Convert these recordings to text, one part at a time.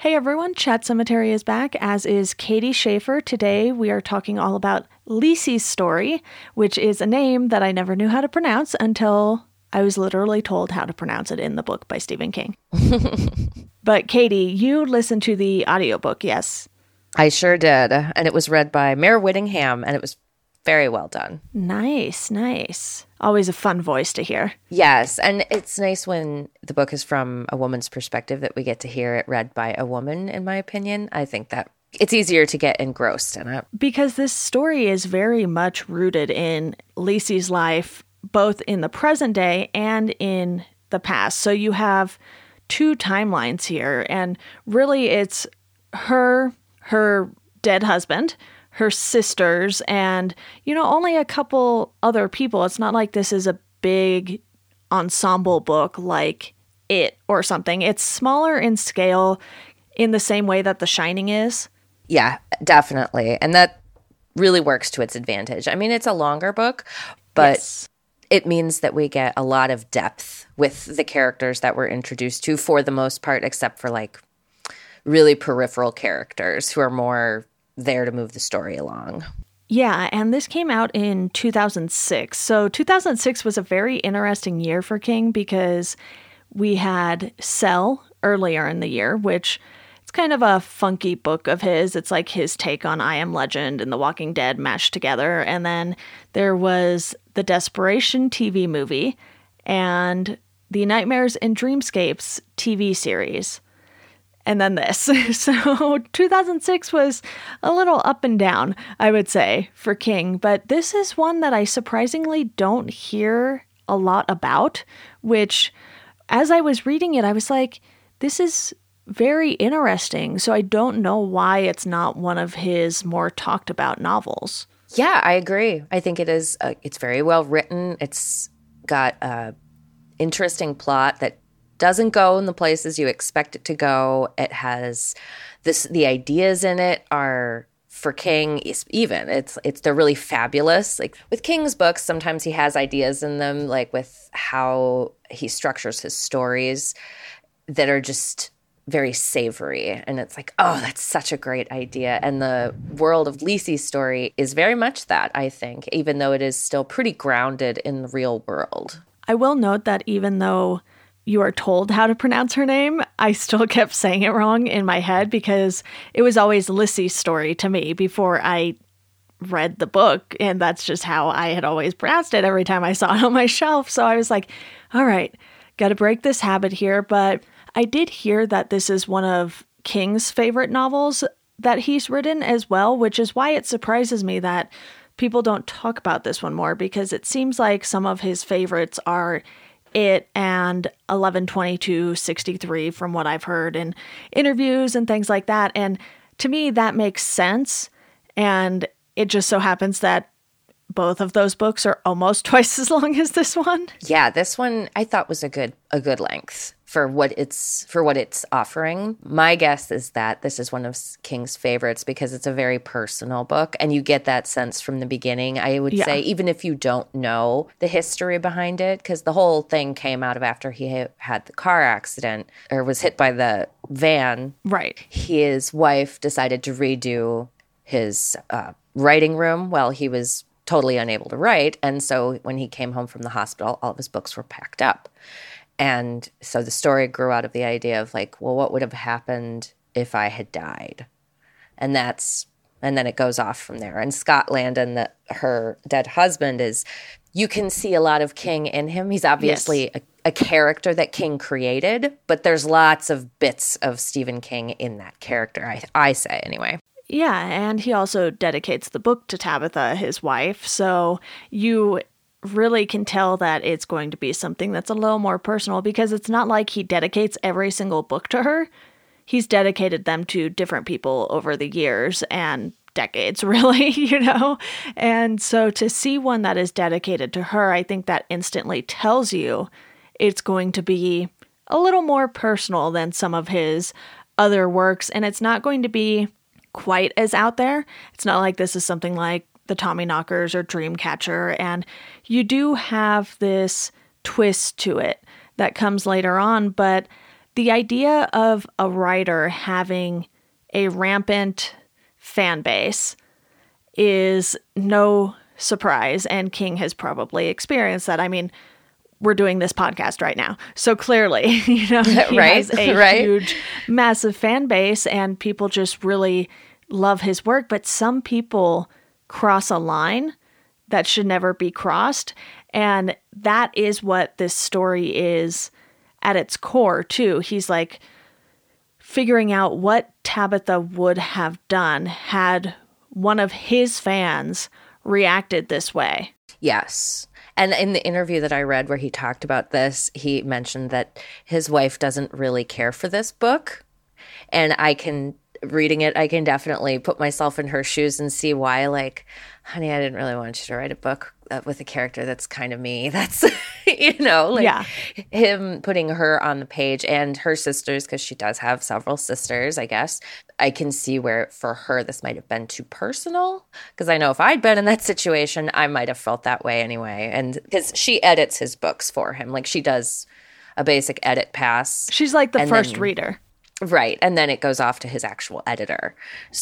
Hey everyone, Chat Cemetery is back, as is Katie Schaefer. Today we are talking all about Lisey's story, which is a name that I never knew how to pronounce until I was literally told how to pronounce it in the book by Stephen King. But Katie, you listened to the audiobook, yes? I sure did. And it was read by Mare Whittingham, and it was very well done. Nice. Always a fun voice to hear. Yes, and it's nice when the book is from a woman's perspective that we get to hear it read by a woman, in my opinion. I think that it's easier to get engrossed in it. Because this story is very much rooted in Lisey's life, both in the present day and in the past. So you have two timelines here, and really it's her dead husband, her sisters, and, only a couple other people. It's not like this is a big ensemble book like It or something. It's smaller in scale in the same way that The Shining is. Yeah, definitely. And that really works to its advantage. I mean, it's a longer book, but yes, it means that we get a lot of depth with the characters that we're introduced to for the most part, except for really peripheral characters who are more there to move the story along. Yeah, and this came out in 2006. So 2006 was a very interesting year for King because we had Cell earlier in the year, which it's kind of a funky book of his. It's like his take on I Am Legend and The Walking Dead mashed together. And then there was the Desperation TV movie and the Nightmares and Dreamscapes TV series. And then this. So 2006 was a little up and down, I would say, for King. But this is one that I surprisingly don't hear a lot about, which as I was reading it, I was like, this is very interesting. So I don't know why it's not one of his more talked about novels. Yeah, I agree. I think it is. It's very well written. It's got an interesting plot that doesn't go in the places you expect it to go. It has the ideas in it are, for King, they're really fabulous. Like with King's books, sometimes he has ideas in them, like with how he structures his stories that are just very savory. And it's like, oh, that's such a great idea. And the world of Lisey's story is very much that, I think, even though it is still pretty grounded in the real world. I will note that even though you are told how to pronounce her name, I still kept saying it wrong in my head because it was always Lisey's story to me before I read the book. And that's just how I had always pronounced it every time I saw it on my shelf. So I was like, all right, got to break this habit here. But I did hear that this is one of King's favorite novels that he's written as well, which is why it surprises me that people don't talk about this one more, because it seems like some of his favorites are It and 11/22/63 from what I've heard in interviews and things like that. And to me, that makes sense. And it just so happens that both of those books are almost twice as long as this one. Yeah, this one I thought was a good length for what it's offering. My guess is that this is one of King's favorites because it's a very personal book, and you get that sense from the beginning. I would say, even if you don't know the history behind it, because the whole thing came out of after he had the car accident or was hit by the van. Right. His wife decided to redo his writing room while he was totally unable to write. And so when he came home from the hospital, all of his books were packed up. And so the story grew out of the idea of what would have happened if I had died? And then it goes off from there. And Scott Landon, her dead husband, you can see a lot of King in him. He's obviously a character that King created, but there's lots of bits of Stephen King in that character, I say anyway. Yeah, and he also dedicates the book to Tabitha, his wife, so you really can tell that it's going to be something that's a little more personal, because it's not like he dedicates every single book to her. He's dedicated them to different people over the years and decades, really, And so to see one that is dedicated to her, I think that instantly tells you it's going to be a little more personal than some of his other works, and it's not going to be quite as out there. It's not like this is something like the Tommyknockers or Dreamcatcher, and you do have this twist to it that comes later on, but the idea of a writer having a rampant fan base is no surprise, and King has probably experienced that. I mean, we're doing this podcast right now, so clearly, he has a huge, massive fan base, and people just really love his work. But some people cross a line that should never be crossed, and that is what this story is at its core, too. He's like figuring out what Tabitha would have done had one of his fans reacted this way. Yes. And in the interview that I read where he talked about this, he mentioned that his wife doesn't really care for this book. And reading it, I can definitely put myself in her shoes and see why, like, honey, I didn't really want you to write a book with a character that's kind of me. That's, him putting her on the page and her sisters, because she does have several sisters, I guess. I can see where for her this might have been too personal, because I know if I'd been in that situation, I might have felt that way anyway. And because she edits his books for him, like she does a basic edit pass. She's like the first reader. Right. And then it goes off to his actual editor.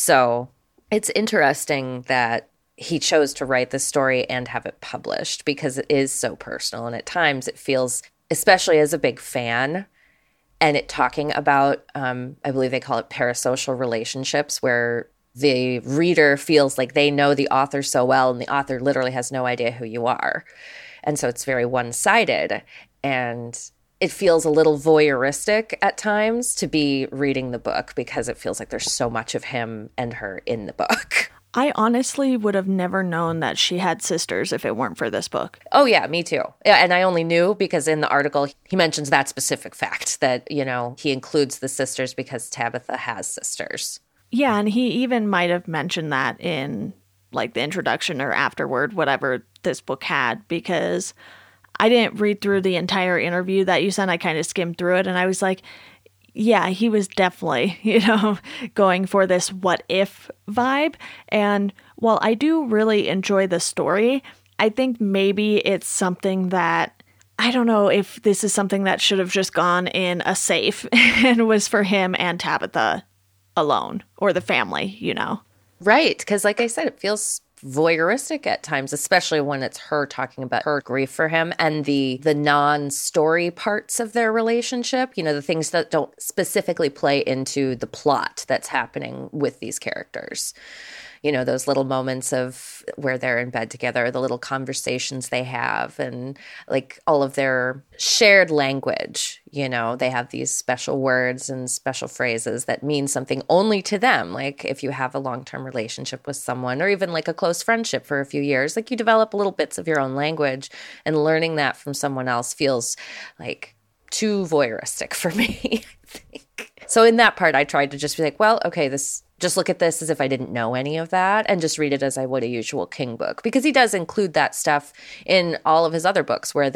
So it's interesting that he chose to write this story and have it published, because it is so personal. And at times it feels, especially as a big fan, and it talking about, I believe they call it parasocial relationships, where the reader feels like they know the author so well and the author literally has no idea who you are. And so it's very one-sided. And it feels a little voyeuristic at times to be reading the book, because it feels like there's so much of him and her in the book. I honestly would have never known that she had sisters if it weren't for this book. Oh, yeah, me too. Yeah, and I only knew because in the article, he mentions that specific fact that, he includes the sisters because Tabitha has sisters. Yeah, and he even might have mentioned that in, like, the introduction or afterward, whatever this book had, because I didn't read through the entire interview that you sent. I kind of skimmed through it, and I was like, yeah, he was definitely, going for this what if vibe. And while I do really enjoy the story, I think maybe it's something that, I don't know if this is something that should have just gone in a safe and was for him and Tabitha alone, or the family, Right, because like I said, it feels voyeuristic at times, especially when it's her talking about her grief for him and the non-story parts of their relationship, the things that don't specifically play into the plot that's happening with these characters. Those little moments of where they're in bed together, the little conversations they have, and like all of their shared language. They have these special words and special phrases that mean something only to them. Like if you have a long-term relationship with someone, or even like a close friendship for a few years, like you develop little bits of your own language, and learning that from someone else feels like too voyeuristic for me, I think. So in that part, I tried to just be like, well, okay, just look at this as if I didn't know any of that, and just read it as I would a usual King book, because he does include that stuff in all of his other books where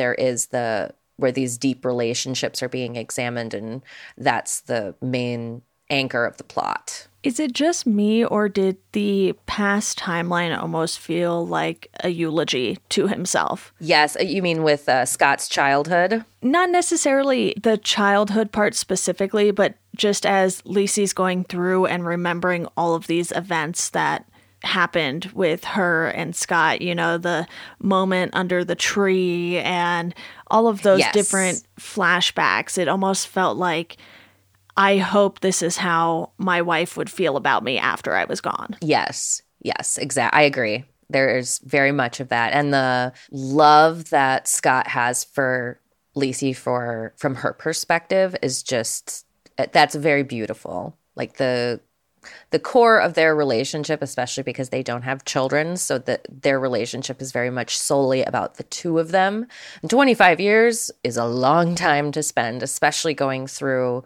where these deep relationships are being examined, and that's the main anchor of the plot. Is it just me, or did the past timeline almost feel like a eulogy to himself? Yes, you mean with Scott's childhood? Not necessarily the childhood part specifically, but just as Lisey's going through and remembering all of these events that happened with her and Scott, the moment under the tree and all of those different flashbacks. It almost felt like, I hope this is how my wife would feel about me after I was gone. Yes, exactly. I agree. There is very much of that. And the love that Scott has for Lisey from her perspective is just, that's very beautiful. Like the core of their relationship, especially because they don't have children, so that their relationship is very much solely about the two of them. And 25 years is a long time to spend, especially going through,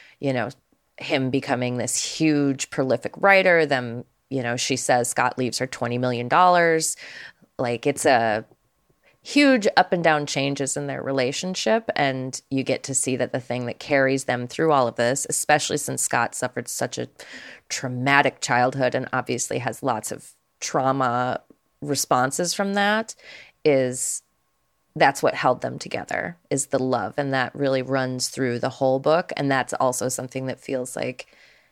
him becoming this huge, prolific writer. Then, she says Scott leaves her $20 million. Like, it's a huge up and down changes in their relationship. And you get to see that the thing that carries them through all of this, especially since Scott suffered such a traumatic childhood and obviously has lots of trauma responses from that, is that's what held them together, is the love. And that really runs through the whole book. And that's also something that feels like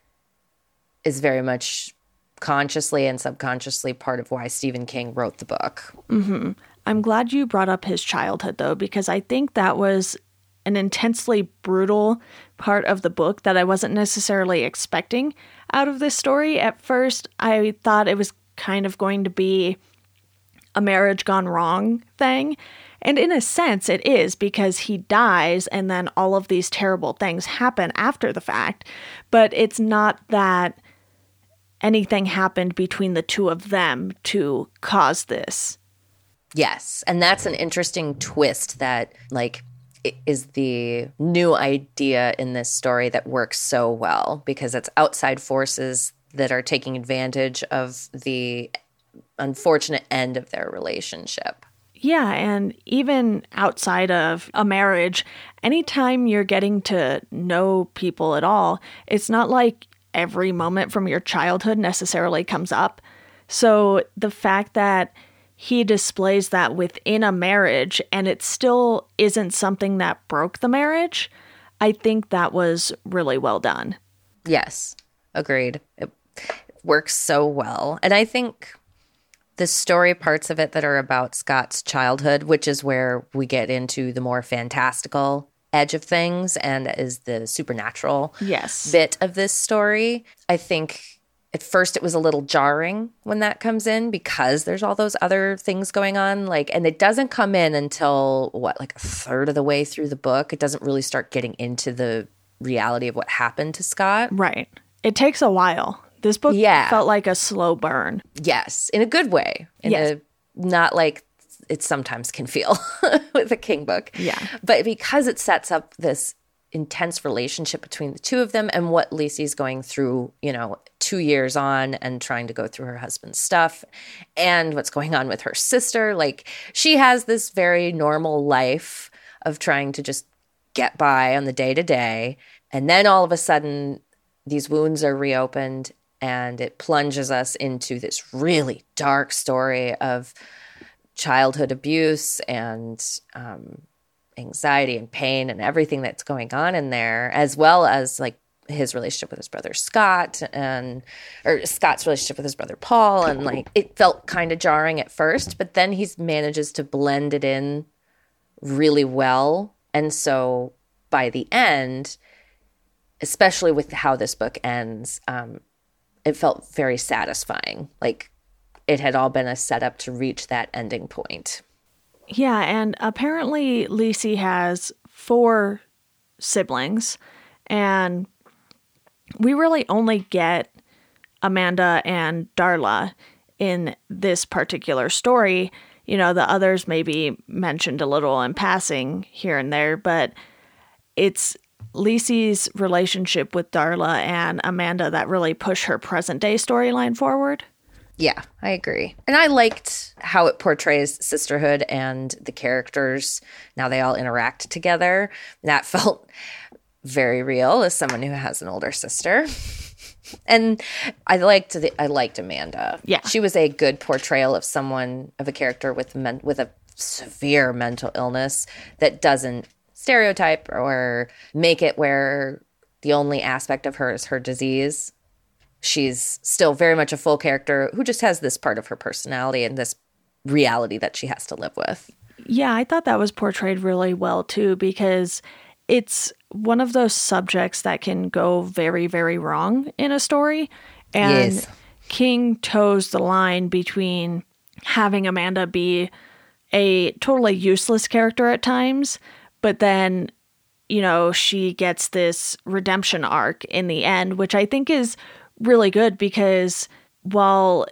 is very much consciously and subconsciously part of why Stephen King wrote the book. Mm-hmm. I'm glad you brought up his childhood, though, because I think that was an intensely brutal part of the book that I wasn't necessarily expecting out of this story. At first, I thought it was kind of going to be a marriage gone wrong thing. And in a sense, it is, because he dies and then all of these terrible things happen after the fact. But it's not that anything happened between the two of them to cause this. Yes. And that's an interesting twist that, like, is the new idea in this story that works so well, because it's outside forces that are taking advantage of the unfortunate end of their relationship. Yeah, and even outside of a marriage, anytime you're getting to know people at all, it's not like every moment from your childhood necessarily comes up. So the fact that he displays that within a marriage and it still isn't something that broke the marriage, I think that was really well done. Yes, agreed. It works so well. And I think the story parts of it that are about Scott's childhood, which is where we get into the more fantastical edge of things and is the supernatural bit of this story, I think at first it was a little jarring when that comes in, because there's all those other things going on. And it doesn't come in until, a third of the way through the book. It doesn't really start getting into the reality of what happened to Scott. Right. It takes a while. This book felt like a slow burn. Yes, in a good way. Not like it sometimes can feel with a King book. Yeah. But because it sets up this intense relationship between the two of them and what Lacey's going through, 2 years on and trying to go through her husband's stuff and what's going on with her sister. She has this very normal life of trying to just get by on the day-to-day. And then all of a sudden, these wounds are reopened and it plunges us into this really dark story of childhood abuse and anxiety and pain and everything that's going on in there, as well as his relationship with his brother Scott or Scott's relationship with his brother Paul. And it felt kind of jarring at first, but then he manages to blend it in really well. And so by the end, especially with how this book ends, it felt very satisfying. It had all been a setup to reach that ending point. Yeah, and apparently Lacey has 4 siblings, and we really only get Amanda and Darla in this particular story. The others may be mentioned a little in passing here and there, but it's Lacey's relationship with Darla and Amanda that really push her present-day storyline forward. Yeah, I agree. And I liked how it portrays sisterhood and the characters. Now they all interact together. That felt very real as someone who has an older sister. And I liked Amanda. Yeah. She was a good portrayal of a character with a severe mental illness that doesn't stereotype or make it where the only aspect of her is her disease. She's still very much a full character who just has this part of her personality and this reality that she has to live with. Yeah, I thought that was portrayed really well, too, because it's one of those subjects that can go very, very wrong in a story. And yes. King toes the line between having Amanda be a totally useless character at times, but then, she gets this redemption arc in the end, which I think is really good, because while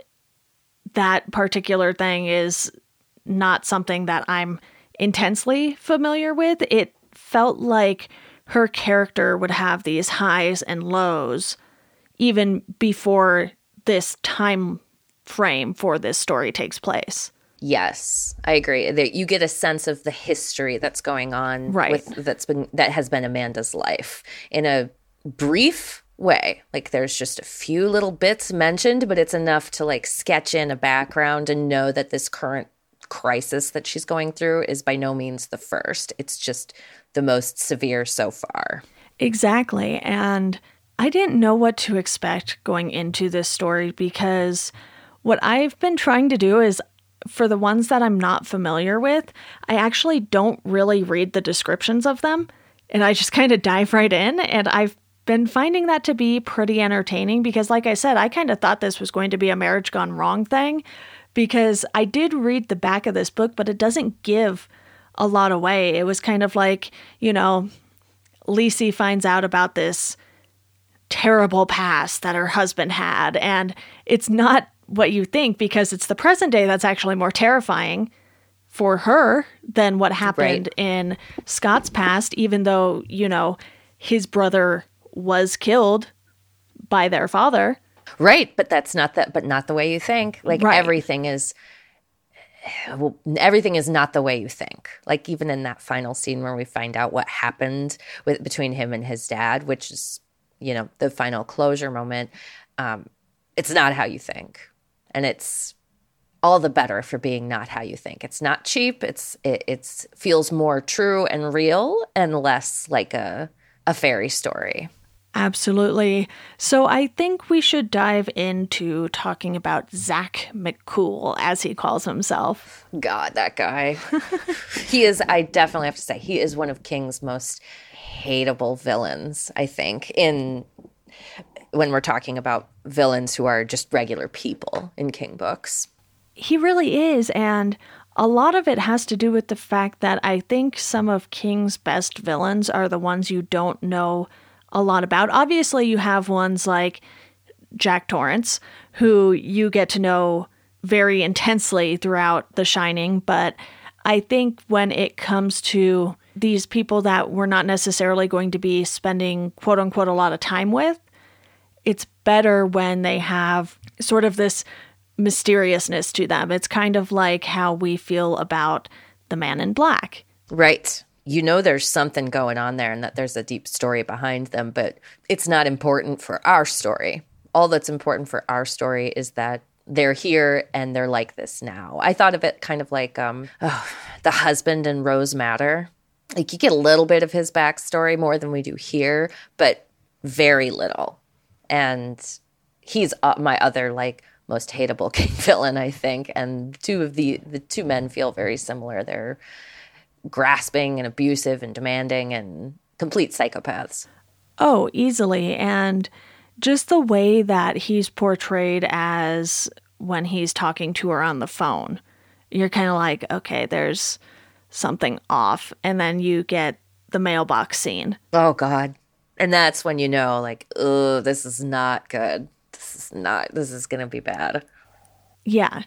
that particular thing is not something that I'm intensely familiar with, it felt like her character would have these highs and lows even before this time frame for this story takes place. Yes, I agree. You get a sense of the history that's going on, right? That has been Amanda's life in a brief way. There's just a few little bits mentioned, but it's enough to sketch in a background and know that this current crisis that she's going through is by no means the first. It's just the most severe so far. Exactly. And I didn't know what to expect going into this story because what I've been trying to do is, for the ones that I'm not familiar with, I actually don't really read the descriptions of them. And I just kind of dive right in. And I've been finding that to be pretty entertaining because, like I said, I kind of thought this was going to be a marriage gone wrong thing because I did read the back of this book, but it doesn't give a lot away. It was kind of like, Lisey finds out about this terrible past that her husband had. And it's not what you think because it's the present day that's actually more terrifying for her than what happened in Scott's past, even though, his brother was killed by their father. Right. But not the way you think. Like everything is not the way you think. Like even in that final scene where we find out what happened between him and his dad, which is, the final closure moment, it's not how you think. And it's all the better for being not how you think. It's not cheap. It feels more true and real and less like a fairy story. Absolutely. So I think we should dive into talking about Zach McCool, as he calls himself. God, that guy. I definitely have to say, he is one of King's most hateable villains, I think, when we're talking about villains who are just regular people in King books. He really is, and a lot of it has to do with the fact that I think some of King's best villains are the ones you don't know a lot about. Obviously, you have ones like Jack Torrance, who you get to know very intensely throughout The Shining, but I think when it comes to these people that we're not necessarily going to be spending quote-unquote a lot of time with, it's better when they have sort of this mysteriousness to them. It's kind of like how we feel about the Man in Black. Right. There's something going on there and that there's a deep story behind them, but it's not important for our story. All that's important for our story is that they're here and they're like this now. I thought of it kind of like the husband in Rose Madder. Like you get a little bit of his backstory more than we do here, but very little. And he's my other most hateable King villain, I think. And the two men feel very similar. They're grasping and abusive and demanding and complete psychopaths. Oh, easily. And just the way that he's portrayed as when he's talking to her on the phone, you're kind of like, okay, there's something off. And then you get the mailbox scene. Oh, God. And that's when oh, this is not good. This is going to be bad. Yeah.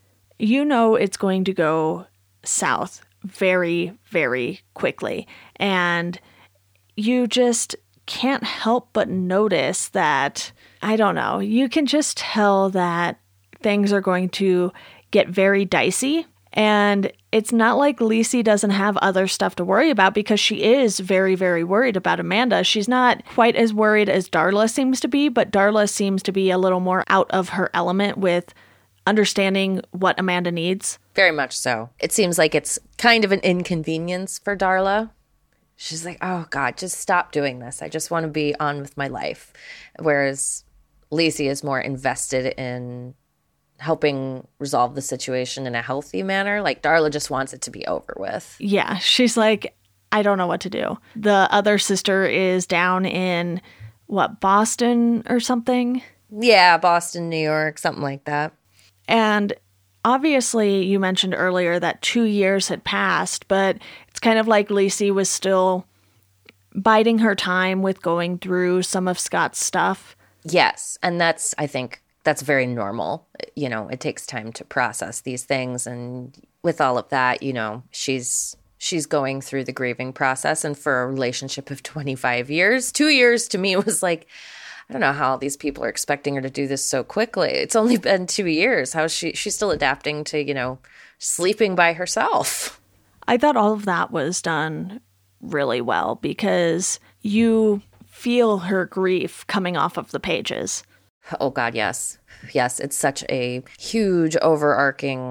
It's going to go south very, very quickly. And you just can't help but notice that, I don't know, you can just tell that things are going to get very dicey. And it's not like Lisey doesn't have other stuff to worry about because she is very, very worried about Amanda. She's not quite as worried as Darla seems to be, but Darla seems to be a little more out of her element with understanding what Amanda needs. Very much so. It seems like it's kind of an inconvenience for Darla. She's like, oh, God, just stop doing this. I just want to be on with my life. Whereas Lisey is more invested in helping resolve the situation in a healthy manner. Like Darla just wants it to be over with. Yeah, she's like, I don't know what to do. The other sister is down in, Boston or something? Yeah, Boston, New York, something like that. And obviously, you mentioned earlier that 2 years had passed, but it's kind of like Lisey was still biding her time with going through some of Scott's stuff. Yes, and I think that's very normal. It takes time to process these things. And with all of that, she's going through the grieving process. And for a relationship of 25 years, 2 years to me was like, I don't know how these people are expecting her to do this so quickly. It's only been 2 years. How she's still adapting to, sleeping by herself. I thought all of that was done really well because you feel her grief coming off of the pages. Oh, God, yes. Yes, it's such a huge overarching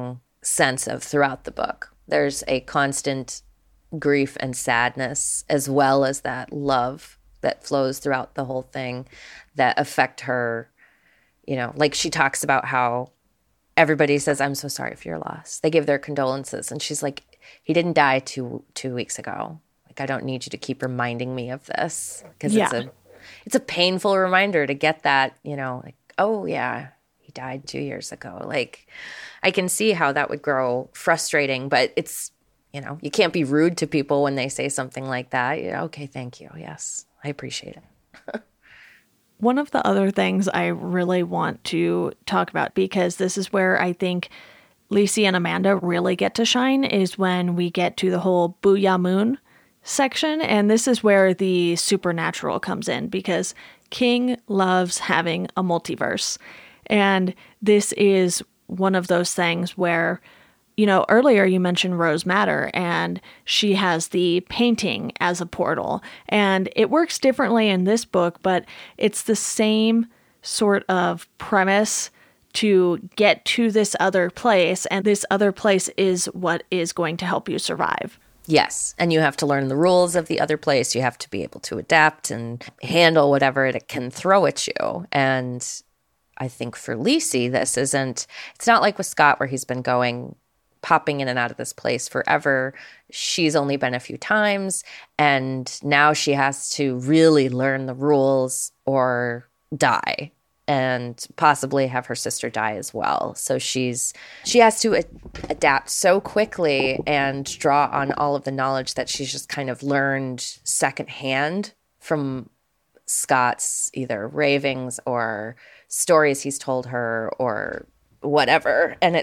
sense of throughout the book. There's a constant grief and sadness, as well as that love that flows throughout the whole thing that affect her. You know, like she talks about how everybody says, I'm so sorry for your loss. They give their condolences. And she's like, he didn't die two weeks ago. Like, I don't need you to keep reminding me of this. Because it's a painful reminder to get that, you know, like, oh, yeah, he died 2 years ago. Like, I can see how that would grow frustrating. But it's, you know, you can't be rude to people when they say something like that. You know, okay, thank you. Yes, I appreciate it. One of the other things I really want to talk about, because this is where I think Lisey and Amanda really get to shine, is when we get to the whole Booyah Moon section. And this is where the supernatural comes in, because King loves having a multiverse. And this is one of those things where, you know, earlier you mentioned Rose Madder, and she has the painting as a portal. And it works differently in this book, but it's the same sort of premise to get to this other place. And this other place is what is going to help you survive. Yes. And you have to learn the rules of the other place. You have to be able to adapt and handle whatever it can throw at you. And I think for Lisey, it's not like with Scott where he's been popping in and out of this place forever. She's only been a few times, and now she has to really learn the rules or die, and possibly have her sister die as well. So she has to adapt so quickly and draw on all of the knowledge that she's just kind of learned secondhand from Scott's either ravings or stories he's told her or whatever. And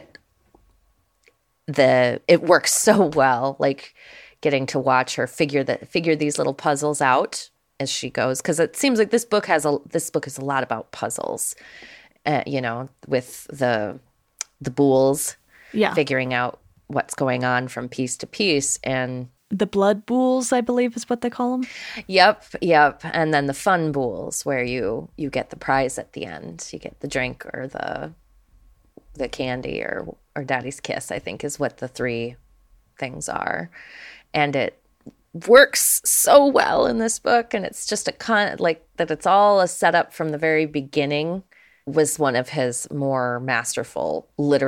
it works so well, like getting to watch her figure these little puzzles out as she goes, because it seems like this book is a lot about puzzles, you know, with the bools, figuring out what's going on from piece to piece. And the blood bools, I believe, is what they call them. Yep. And then the fun bools, where you get the prize at the end. You get the drink or the candy or Daddy's kiss, I think, is what the three things are. And it works so well in this book. And it's just like that it's all a setup from the very beginning was one of his more masterful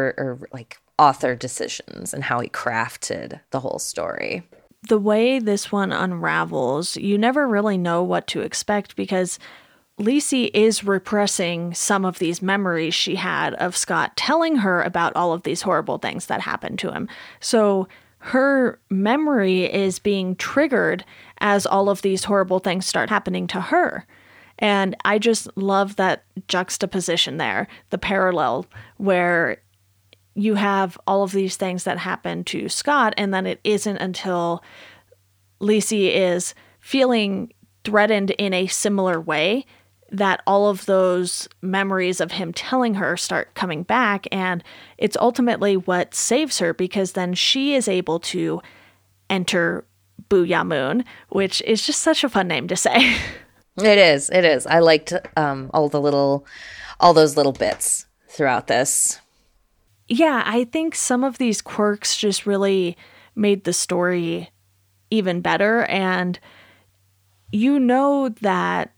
author decisions and how he crafted the whole story. The way this one unravels, you never really know what to expect, because Lisey is repressing some of these memories she had of Scott telling her about all of these horrible things that happened to him. So her memory is being triggered as all of these horrible things start happening to her. And I just love that juxtaposition there, the parallel where you have all of these things that happen to Scott, and then it isn't until Lisey is feeling threatened in a similar way that all of those memories of him telling her start coming back. And it's ultimately what saves her, because then she is able to enter Booyah Moon, which is just such a fun name to say. It is. I liked all those little bits throughout this. Yeah, I think some of these quirks just really made the story even better. And you know that,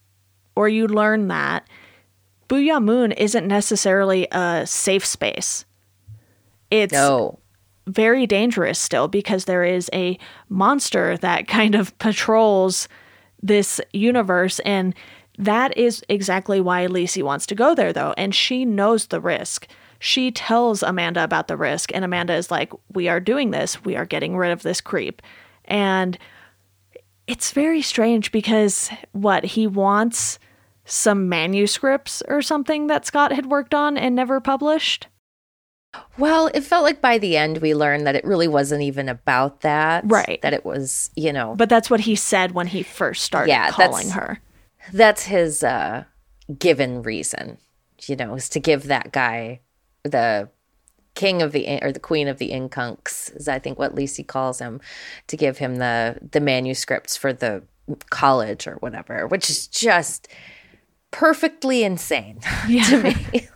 or you learn that Booyah Moon isn't necessarily a safe space. It's very dangerous still, because there is a monster that kind of patrols this universe. And that is exactly why Lisey wants to go there, though. And she knows the risk. She tells Amanda about the risk, and Amanda is like, we are doing this. We are getting rid of this creep. And it's very strange, because he wants some manuscripts or something that Scott had worked on and never published? Well, it felt like by the end we learned that it really wasn't even about that. Right. That it was, you know. But that's what he said when he first started calling her. That's his given reason, you know, is to give that guy the king of or the queen of the Inkunks, is I think what Lisey calls him, to give him the manuscripts for the college or whatever, which is just perfectly insane to me. Like,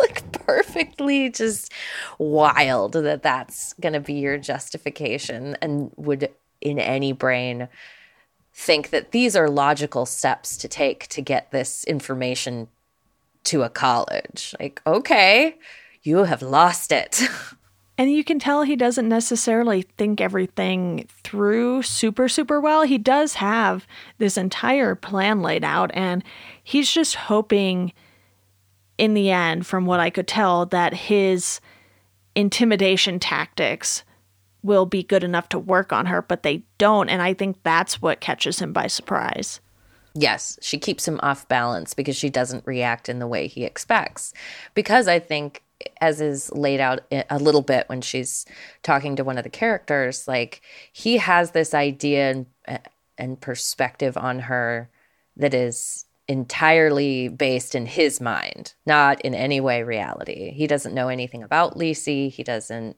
perfectly just wild that that's going to be your justification, and would in any brain think that these are logical steps to take to get this information to a college. Like, okay, you have lost it. And you can tell he doesn't necessarily think everything through super, super well. He does have this entire plan laid out, and he's just hoping in the end, from what I could tell, that his intimidation tactics will be good enough to work on her, but they don't. And I think that's what catches him by surprise. Yes, she keeps him off balance because she doesn't react in the way he expects. Because I think, as is laid out a little bit when she's talking to one of the characters, like, he has this idea and perspective on her that is entirely based in his mind, not in any way reality. He doesn't know anything about Lisey. He doesn't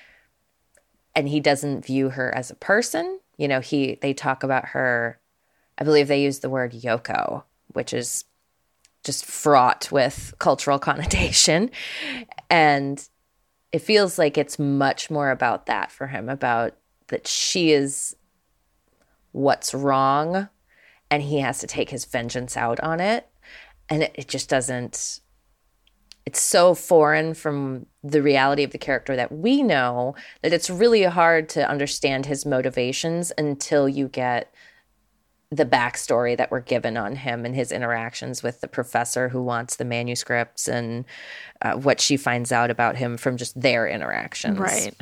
view her as a person. You know, they talk about her, I believe they use the word Yoko, which is just fraught with cultural connotation. And it feels like it's much more about that for him, about that she is what's wrong and he has to take his vengeance out on it. And it just doesn't, it's so foreign from the reality of the character that we know that it's really hard to understand his motivations until you get the backstory that we're given on him and his interactions with the professor who wants the manuscripts, and what she finds out about him from just their interactions. Right.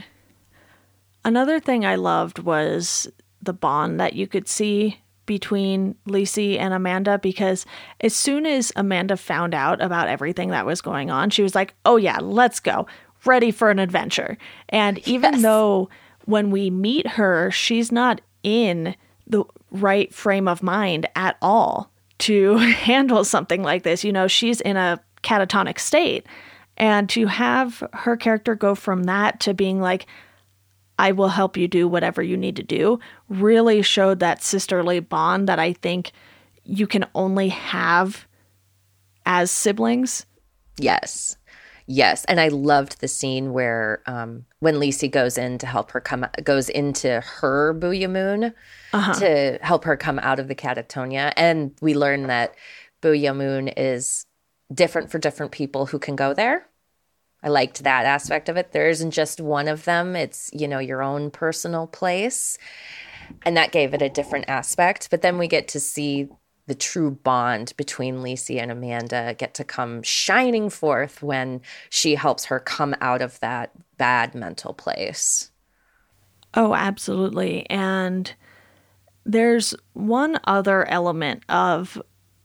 Another thing I loved was the bond that you could see between Lisey and Amanda, because as soon as Amanda found out about everything that was going on, she was like, oh yeah, let's go. Ready for an adventure. And even though when we meet her, she's not in the right frame of mind at all to handle something like this. You know, she's in a catatonic state. And to have her character go from that to being like, I will help you do whatever you need to do, really showed that sisterly bond that I think you can only have as siblings. Yes. Yes. And I loved the scene where when Lisey goes in to help her goes into her Booya Moon to help her come out of the catatonia. And we learn that Booya Moon is different for different people who can go there. I liked that aspect of it. There isn't just one of them. It's, you know, your own personal place. And that gave it a different aspect. But then we get to see the true bond between Lisey and Amanda get to come shining forth when she helps her come out of that bad mental place. Oh, absolutely. And there's one other element of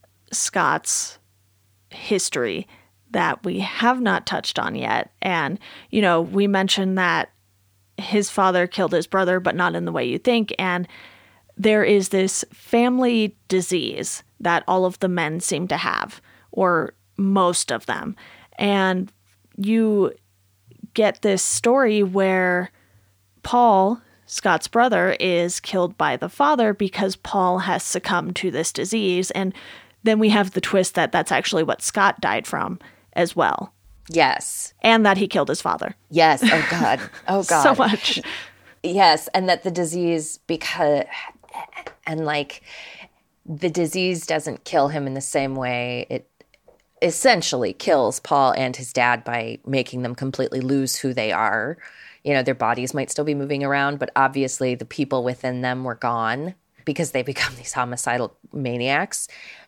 Scott's history that we have not touched on yet. And, you know, we mentioned that his father killed his brother, but not in the way you think. And there is this family disease that all of the men seem to have, or most of them. And you get this story where Paul, Scott's brother, is killed by the father because Paul has succumbed to this disease. And then we have the twist that that's actually what Scott died from as well. Yes. And that he killed his father. Yes. Oh, God. Oh, God. So much. Yes. And that the disease, the disease doesn't kill him in the same way. It essentially kills Paul and his dad by making them completely lose who they are. You know, their bodies might still be moving around, but obviously the people within them were gone because they become these homicidal maniacs.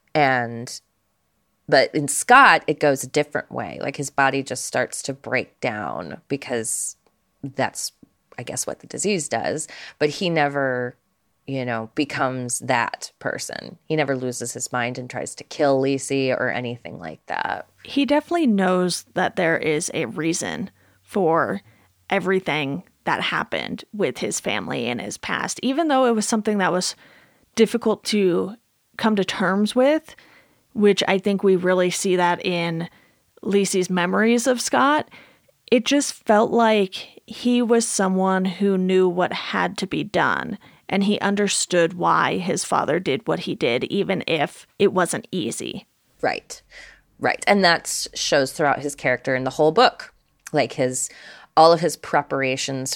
But in Scott, it goes a different way. Like, his body just starts to break down because that's, I guess, what the disease does. But he never, you know, becomes that person. He never loses his mind and tries to kill Lisey or anything like that. He definitely knows that there is a reason for everything that happened with his family in his past, even though it was something that was difficult to come to terms with, which I think we really see that in Lisey's memories of Scott. It just felt like he was someone who knew what had to be done, and he understood why his father did what he did, even if it wasn't easy. Right. Right. And that shows throughout his character in the whole book, like all of his preparations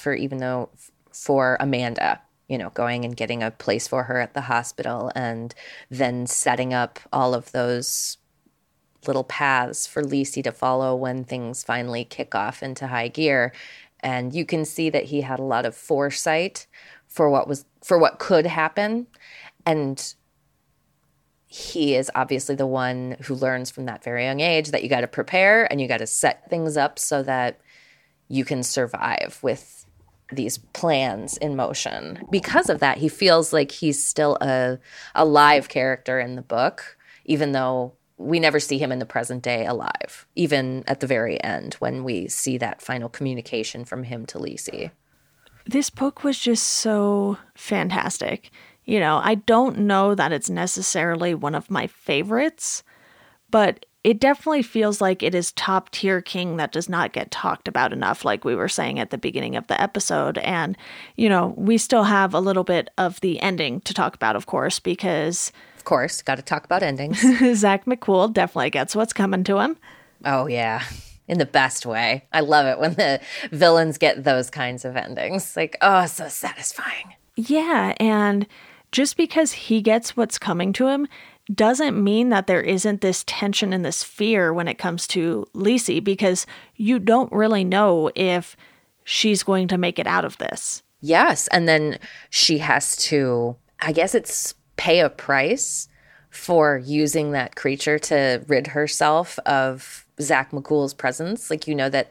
for Amanda, going and getting a place for her at the hospital, and then setting up all of those little paths for Lisey to follow when things finally kick off into high gear. And you can see that he had a lot of foresight for what could happen. And he is obviously the one who learns from that very young age that you got to prepare and you got to set things up so that you can survive with these plans in motion. Because of that, he feels like he's still a live character in the book, even though we never see him in the present day alive, even at the very end when we see that final communication from him to Lisey. This book was just so fantastic. I don't know that it's necessarily one of my favorites, but it definitely feels like it is top tier King that does not get talked about enough, like we were saying at the beginning of the episode. And, we still have a little bit of the ending to talk about, of course, because... Of course, got to talk about endings. Zach McCool definitely gets what's coming to him. Oh, yeah. In the best way. I love it when the villains get those kinds of endings. Like, oh, so satisfying. Yeah, and just because he gets what's coming to him doesn't mean that there isn't this tension and this fear when it comes to Lisey, because you don't really know if she's going to make it out of this. Yes, and then she has to, I guess it's pay a price for using that creature to rid herself of Zach McCool's presence. Like, that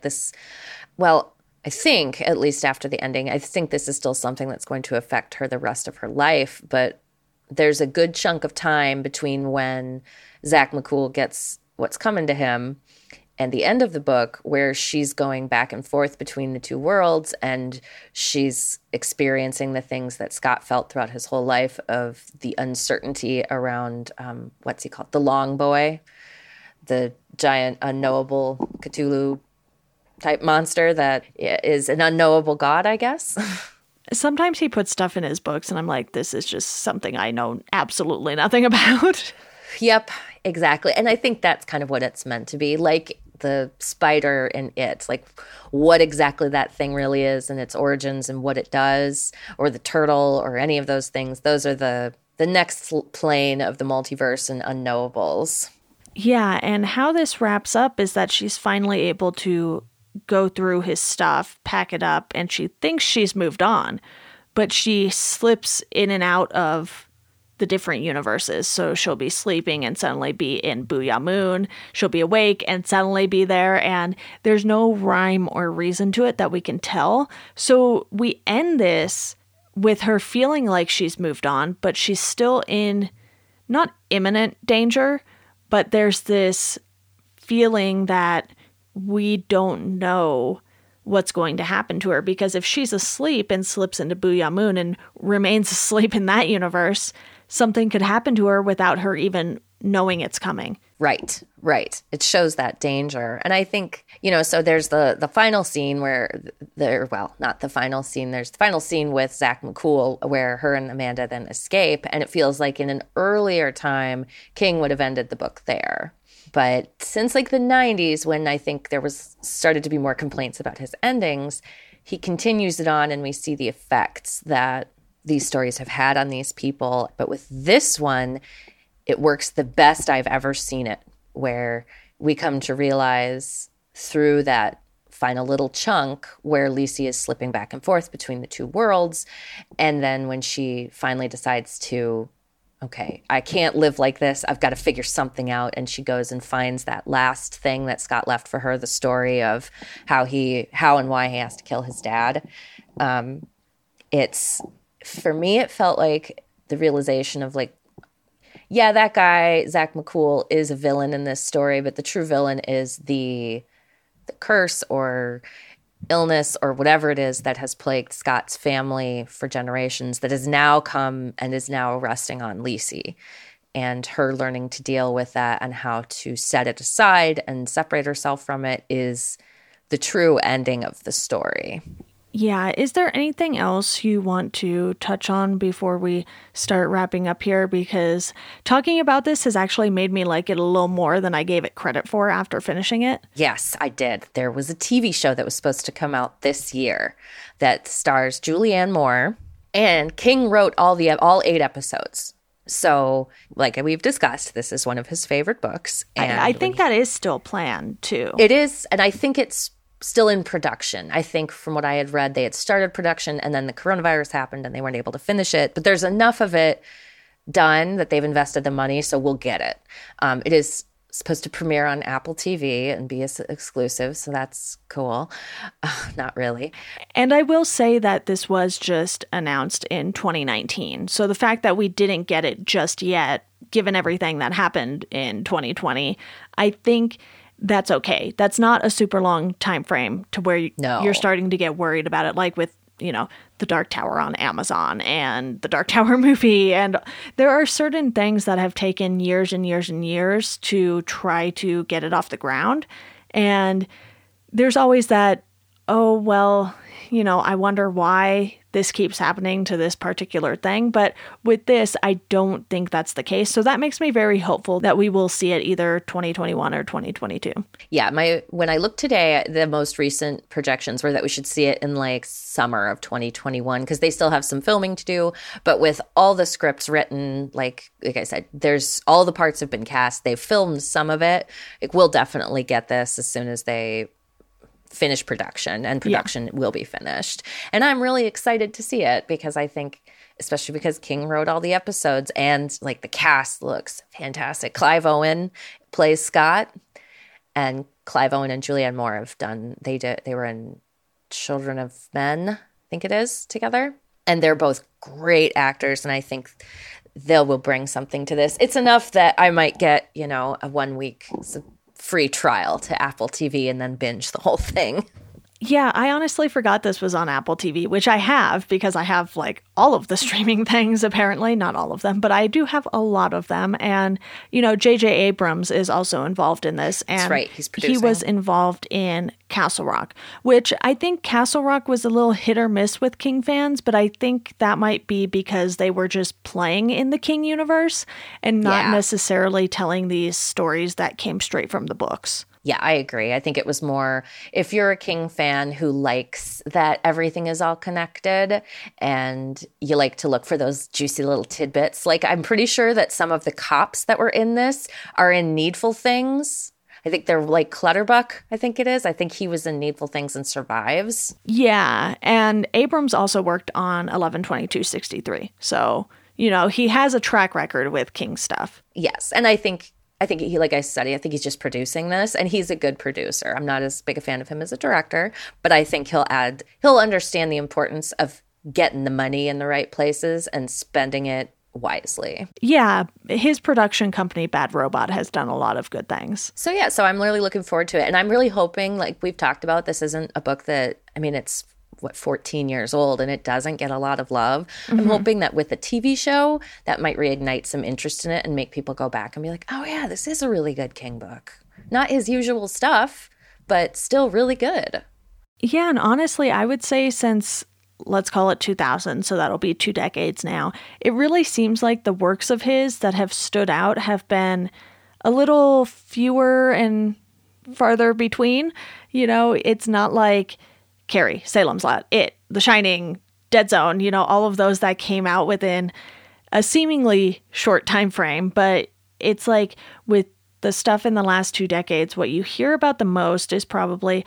I think, at least after the ending, I think this is still something that's going to affect her the rest of her life. But there's a good chunk of time between when Zach McCool gets what's coming to him and the end of the book, where she's going back and forth between the two worlds, and she's experiencing the things that Scott felt throughout his whole life of the uncertainty around, what's he called? The Long Boy, the giant unknowable Cthulhu type monster that is an unknowable god, I guess. Sometimes he puts stuff in his books and I'm like, this is just something I know absolutely nothing about. Yep, exactly. And I think that's kind of what it's meant to be. Like the spider in It, like what exactly that thing really is and its origins and what it does, or the turtle or any of those things. Those are the next plane of the multiverse and unknowables. Yeah, and how this wraps up is that she's finally able to go through his stuff, pack it up, and she thinks she's moved on, but she slips in and out of the different universes. So she'll be sleeping and suddenly be in Booyah Moon. She'll be awake and suddenly be there, and there's no rhyme or reason to it that we can tell. So we end this with her feeling like she's moved on, but she's still in not imminent danger, but there's this feeling that we don't know what's going to happen to her, because if she's asleep and slips into Booyah Moon and remains asleep in that universe, something could happen to her without her even knowing it's coming. Right. It shows that danger. And I think, so there's the final scene not the final scene, there's the final scene with Zach McCool where her and Amanda then escape. And it feels like in an earlier time, King would have ended the book there. But since like the 90s, when I think there started to be more complaints about his endings, he continues it on, and we see the effects that these stories have had on these people. But with this one, it works the best I've ever seen it, where we come to realize through that final little chunk where Lisey is slipping back and forth between the two worlds. And then when she finally decides to, okay, I can't live like this, I've got to figure something out. And she goes and finds that last thing that Scott left for her, the story of how and why he has to kill his dad. For me, it felt like the realization of like, yeah, that guy, Zach McCool, is a villain in this story, but the true villain is the curse or illness or whatever it is that has plagued Scott's family for generations that has now come and is now resting on Lisey, and her learning to deal with that and how to set it aside and separate herself from it is the true ending of the story. Yeah, is there anything else you want to touch on before we start wrapping up here? Because talking about this has actually made me like it a little more than I gave it credit for after finishing it. Yes, I did. There was a TV show that was supposed to come out this year that stars Julianne Moore, and King wrote all 8 episodes. So, like we've discussed, this is one of his favorite books. And I think that is still planned too. It is, and I think it's still in production. I think from what I had read, they had started production and then the coronavirus happened and they weren't able to finish it. But there's enough of it done that they've invested the money, so we'll get it. It is supposed to premiere on Apple TV and be exclusive, so that's cool. Not really. And I will say that this was just announced in 2019. So the fact that we didn't get it just yet, given everything that happened in 2020, I think that's okay. That's not a super long time frame to where you're starting to get worried about it, like with, The Dark Tower on Amazon and the Dark Tower movie. And there are certain things that have taken years and years and years to try to get it off the ground. And there's always that, oh, well, I wonder why this keeps happening to this particular thing. But with this, I don't think that's the case. So that makes me very hopeful that we will see it either 2021 or 2022. Yeah, when I looked today, the most recent projections were that we should see it in like summer of 2021 because they still have some filming to do. But with all the scripts written, like I said, all the parts have been cast. They've filmed some of it. We'll definitely get this as soon as they finish production, and production will be finished. And I'm really excited to see it because I think, especially because King wrote all the episodes and like the cast looks fantastic. Clive Owen plays Scott, and Clive Owen and Julianne Moore they were in Children of Men, I think it is, together. And they're both great actors, and I think they will bring something to this. It's enough that I might get, a 1 week free trial to Apple TV and then binge the whole thing. Yeah, I honestly forgot this was on Apple TV, which I have because I have like all of the streaming things, apparently. Not all of them, but I do have a lot of them. And, J.J. Abrams is also involved in this. And that's right, he's producing. He was involved in Castle Rock, which I think Castle Rock was a little hit or miss with King fans, but I think that might be because they were just playing in the King universe and not necessarily telling these stories that came straight from the books. Yeah, I agree. I think it was more, if you're a King fan who likes that everything is all connected and you like to look for those juicy little tidbits, like I'm pretty sure that some of the cops that were in this are in Needful Things. I think they're like Clutterbuck, I think it is. I think he was in Needful Things and survives. Yeah, and Abrams also worked on 11/22/63. So, he has a track record with King stuff. Yes, and I think he, like I said, I think he's just producing this, and he's a good producer. I'm not as big a fan of him as a director, but I think he'll understand the importance of getting the money in the right places and spending it wisely. Yeah, his production company, Bad Robot, has done a lot of good things. So I'm really looking forward to it. And I'm really hoping, like we've talked about, this isn't a book that, it's 14 years old and it doesn't get a lot of love. Mm-hmm. I'm hoping that with a TV show that might reignite some interest in it and make people go back and be like, oh yeah, this is a really good King book. Not his usual stuff, but still really good. Yeah, and honestly, I would say since, let's call it 2000, so that'll be 2 decades now, it really seems like the works of his that have stood out have been a little fewer and farther between. It's not like Carrie, Salem's Lot, It, The Shining, Dead Zone, all of those that came out within a seemingly short time frame. But it's like with the stuff in the last 2 decades, what you hear about the most is probably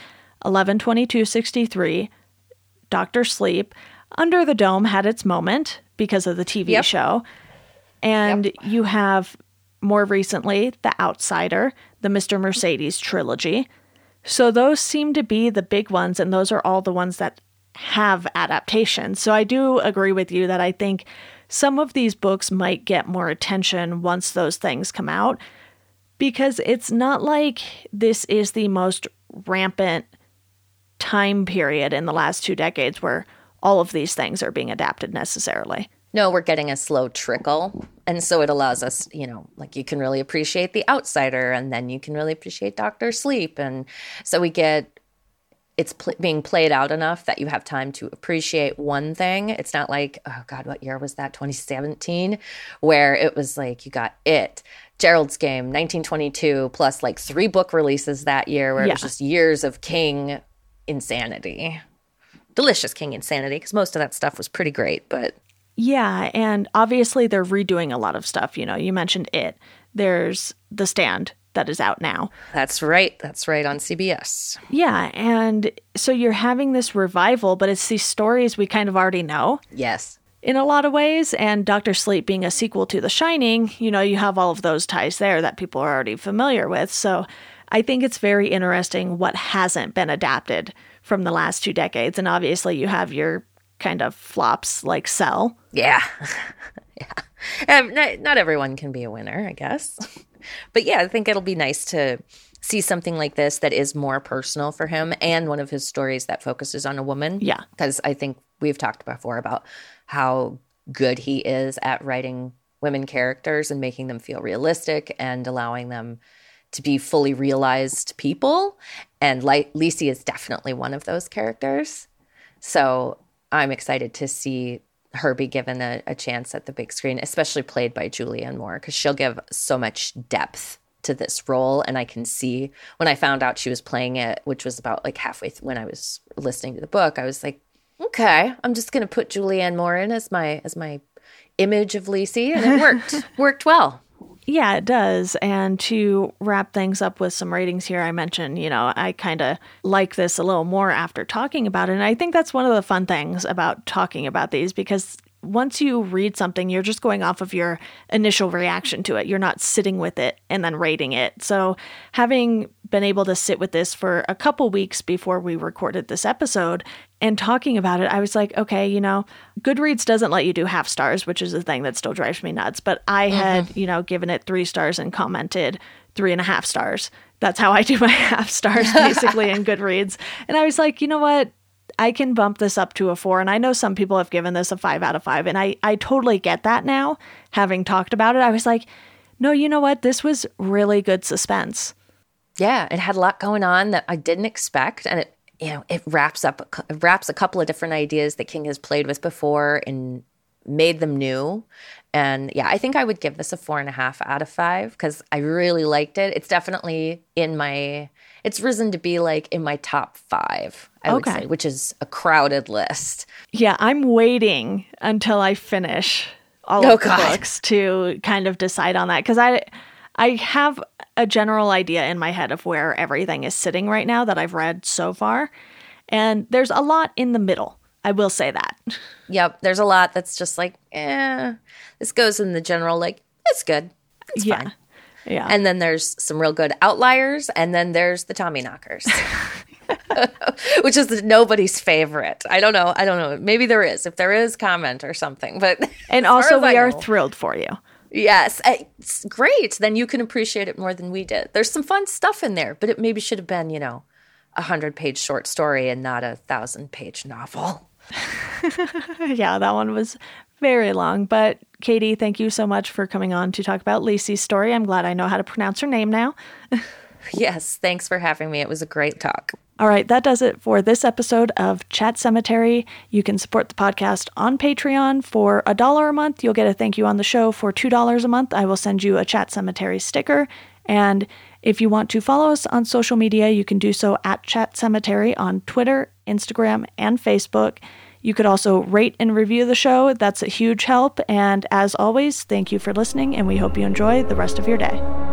11/22/63, Dr. Sleep. Under the Dome had its moment because of the TV show. And you have more recently The Outsider, the Mr. Mercedes trilogy. So those seem to be the big ones, and those are all the ones that have adaptations. So I do agree with you that I think some of these books might get more attention once those things come out, because it's not like this is the most rampant time period in the last 2 decades where all of these things are being adapted necessarily. No, we're getting a slow trickle. And so it allows us, like you can really appreciate The Outsider and then you can really appreciate Dr. Sleep. And so we get it's being played out enough that you have time to appreciate one thing. It's not like, oh God, what year was that? 2017, where it was like you got it. Gerald's Game, 1922, plus like 3 book releases that year where it was just years of King insanity. Delicious King insanity, because most of that stuff was pretty great, but... Yeah, and obviously they're redoing a lot of stuff. You know, you mentioned it. There's The Stand that is out now. That's right. That's right, on CBS. Yeah, and so you're having this revival, but it's these stories we kind of already know. Yes. In a lot of ways, and Dr. Sleep being a sequel to The Shining, you know, you have all of those ties there that people are already familiar with. So I think it's very interesting what hasn't been adapted from the last 2 decades. And obviously you have your kind of flops like Cell. Yeah. Yeah. Not everyone can be a winner, I guess. But yeah, I think it'll be nice to see something like this that is more personal for him, and one of his stories that focuses on a woman. Yeah. Because I think we've talked before about how good he is at writing women characters and making them feel realistic and allowing them to be fully realized people. And Lisey is definitely one of those characters. So I'm excited to see her be given a chance at the big screen, especially played by Julianne Moore, because she'll give so much depth to this role. And I can see when I found out she was playing it, which was about like halfway when I was listening to the book, I was like, okay, I'm just going to put Julianne Moore in as my image of Lisey, and it worked well. Yeah, it does. And to wrap things up with some ratings here, I mentioned, you know, I kind of like this a little more after talking about it. And I think that's one of the fun things about talking about these, because once you read something, you're just going off of your initial reaction to it. You're not sitting with it and then rating it. So having been able to sit with this for a couple weeks before we recorded this episode and talking about it, I was like, okay, you know, Goodreads doesn't let you do half stars, which is a thing that still drives me nuts. But I had, you know, given it 3 stars and commented 3.5 stars. That's how I do my half stars basically in Goodreads. And I was like, you know what? I can bump this up to a 4. And I know some people have given this a 5 out of 5. And I totally get that now. Having talked about it, I was like, no, you know what? This was really good suspense. Yeah, it had a lot going on that I didn't expect. And it wraps a couple of different ideas that King has played with before and made them new. And yeah, I think I would give this a 4.5 out of 5 because I really liked it. It's definitely it's risen to be like in my top 5, I would say, which is a crowded list. Yeah, I'm waiting until I finish all of the books to kind of decide on that, because I have a general idea in my head of where everything is sitting right now that I've read so far. And there's a lot in the middle. I will say that. Yep. There's a lot that's just like, this goes in the general, like, it's good. It's fine. Yeah. And then there's some real good outliers. And then there's the Tommy knockers, which is nobody's favorite. I don't know. Maybe there is. If there is, comment or something. But and also we are thrilled for you. Yes, it's great. Then you can appreciate it more than we did. There's some fun stuff in there, but it maybe should have been, 100-page short story and not a 1,000-page novel. Yeah, that one was very long. But Katie, thank you so much for coming on to talk about Lisey's story. I'm glad I know how to pronounce her name now. Yes, thanks for having me. It was a great talk. All right, that does it for this episode of Chat Cemetery. You can support the podcast on Patreon for $1 a month. You'll get a thank you on the show. For $2 a month, I will send you a Chat Cemetery sticker. And if you want to follow us on social media, you can do so at Chat Cemetery on Twitter, Instagram, and Facebook. You could also rate and review the show. That's a huge help. And as always, thank you for listening, and we hope you enjoy the rest of your day.